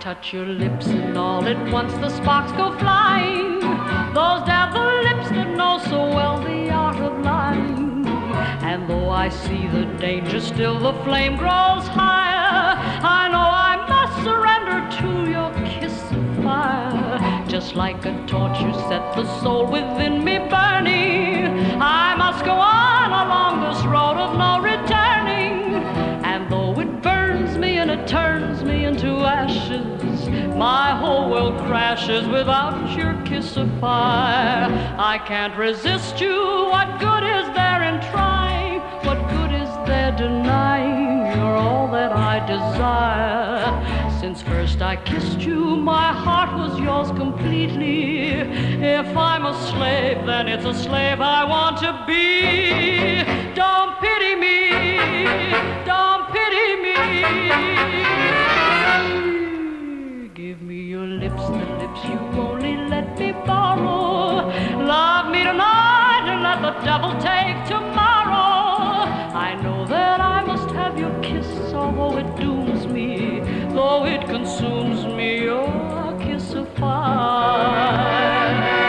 touch your lips and all at once the sparks go flying. Those devil lips that know so well the art of lying. And though I see the danger, still the flame grows higher. I know I must surrender to your kiss of fire. Just like a torch you set the soul within me burning. I must go on along this road of no returning. And though it burns me and it turns me into ashes, my whole world crashes without your kiss of fire. I can't resist you. What good is there in trying? What good is there denying? You're all that I desire. Since first I kissed you, my heart was yours completely. If I'm a slave, then it's a slave I want to be. Don't pity me. Don't pity me. Give me your lips, the lips you only let me borrow. Love me tonight and let the devil take tomorrow. I know that I must have your kiss, although it dooms me, though it consumes me, your kiss of fire.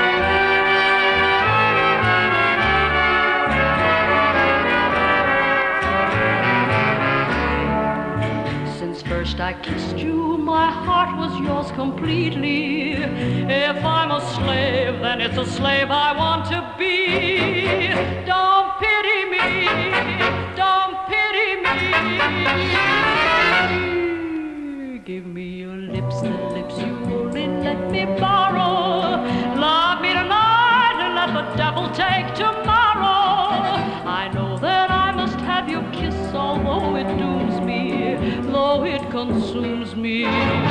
Since first I kissed you, my heart was yours completely. If I'm a slave, then it's a slave I want to be. Don't pity me, don't pity me. Give me your lips, the lips you only let me borrow. Love me tonight and let the devil take tomorrow. I know that I must have your kiss, although it dooms me, though it consumes me.